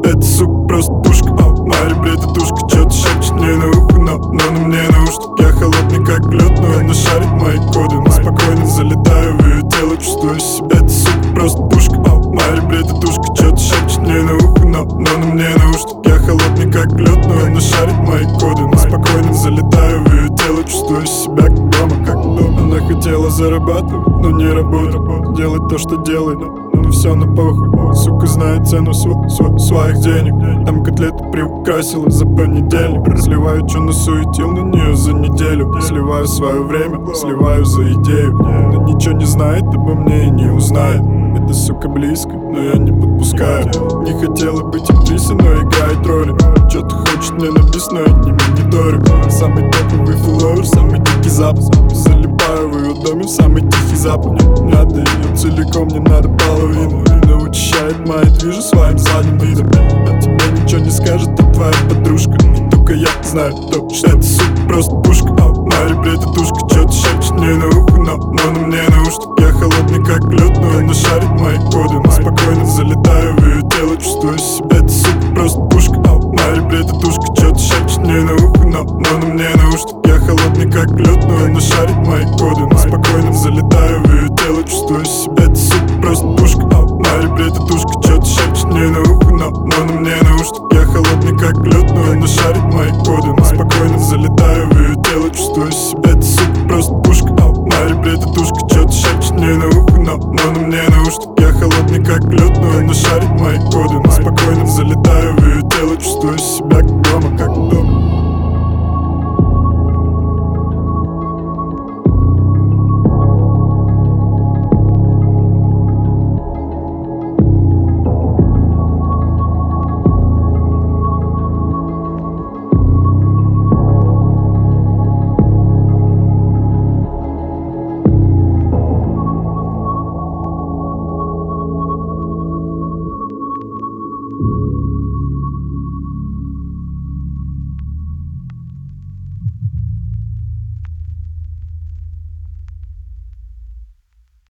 эта сука просто пушка. Моя ребята тушка, чё-то шепчет мне на ухо, но на мне наушник. Я холодный как лед, но она шарит мои коды. Но спокойно залетаю в ее тело, чувствую себя, эта сука просто пушка. Моя ребята тушка, чё-то шепчет мне на ухо, но на мне наушник. Я холодный как лед, но она шарит мои коды. Но спокойно залетаю в ее тело, чувствую себя как дома, как дома. Она хотела зарабатывать, но не работать, делать то, что делает, но все на похуй. Сука знает цену своих денег. Там котлету приукрасила за понедельник. Сливаю, чё насуетил на нее за неделю. Сливаю свое время, сливаю за идею. Она ничего не знает обо мне и не узнает. Эта сука близко, но я не подпускаю. Не хотела быть актрисой, но играет роли. Чё-то хочет мне написать, но я не мониторю. Самый топовый флоуэр, самый дикий запад. Залипаю в ее доме, в самый тихий запад. Не надо ее целиком, не надо половину. Она учащает мои движи своим задним видом. А тебе ничего не скажет, ты твоя подружка. И только я знаю то, что эта сука просто пушка. Моя ребята тушка, чё-то шепчет мне на ухо, но на мне наушник. Я холодный как лед, но она шарит мои коды. Но спокойно залетаю в ее тело, чувствую себя, эта сука просто пушка. Моя ребята тушка, чё-то шепчет мне на ухо, но на мне наушник. Я холодный как лед, но она шарит мои коды. Но спокойно залетаю в ее тело, чувствую себя, эта сука просто пушка. Моя ребята тушка, чё-то шепчет мне на ухо, но на мне наушник. Я холодный как лед, но она шарит мои коды. Но спокойно залетаю в ее тело, чувствую себя, эта сука просто пушка. Моя ребята тушка, чё-то шепчет мне на ухо, но на мне наушник. Я холодный как лед, но она шарит мои коды. Но спокойно залетаю в ее тело, чувствую себя как дома, как дома.